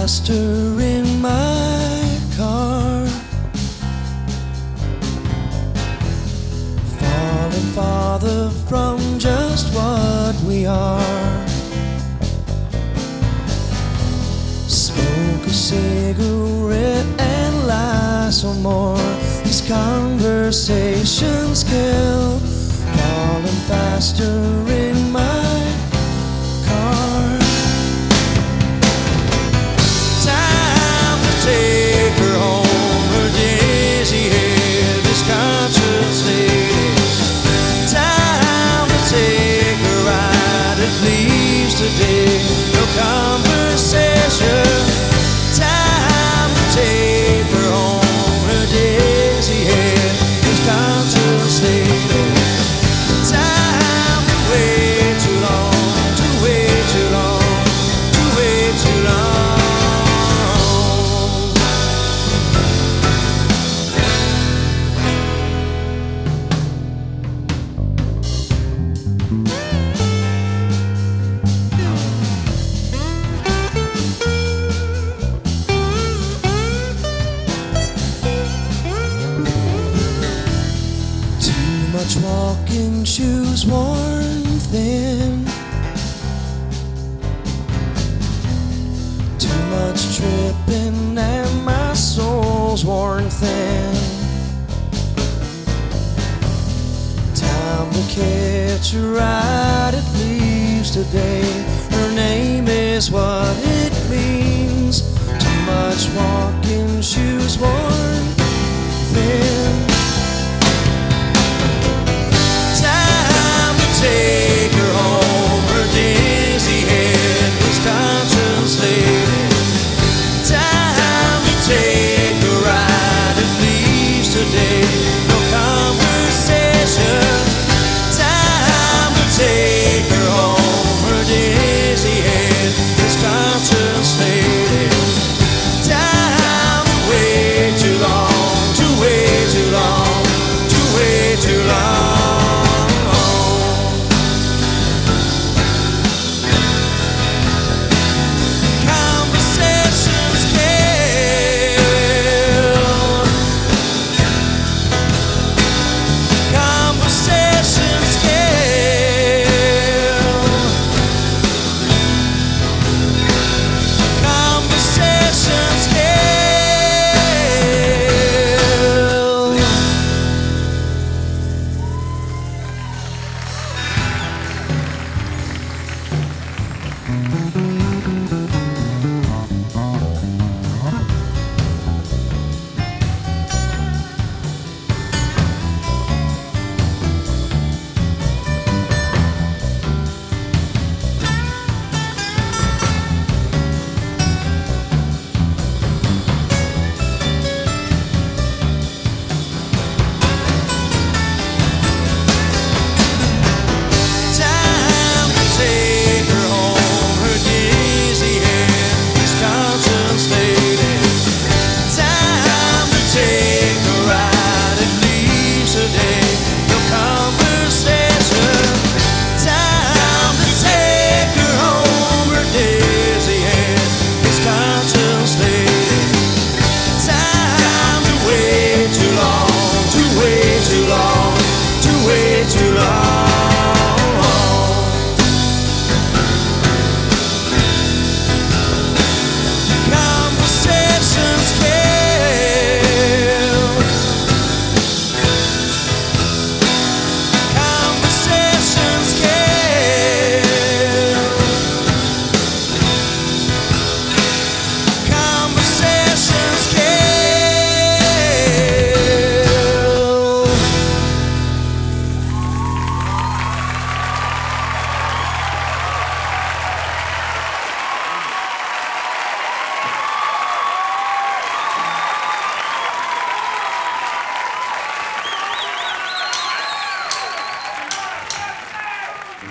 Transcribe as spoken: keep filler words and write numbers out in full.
faster in my car, falling farther from just what we are. Smoke a cigarette and lie some more. These conversations kill, falling faster in my car. Time to take her home, her dizzy head is conscious lady. Time to take her ride, it leaves today no conversation. Time to take her home, her dizzy head is conscious lady. Time to wait too long, to wait too long, to wait too long. Too much walking, shoes worn thin. Too much tripping and my soul's worn thin. Time to catch a ride, it leaves today. Her name is what it means. Too much walking, shoes worn thin. Take her home, her dizzy head is conscious lady. Time to take a ride, it leaves today no conversation. Time to take her home, her dizzy head is conscious lady. Time to wait too long, to wait too long, to wait too long. Thank you.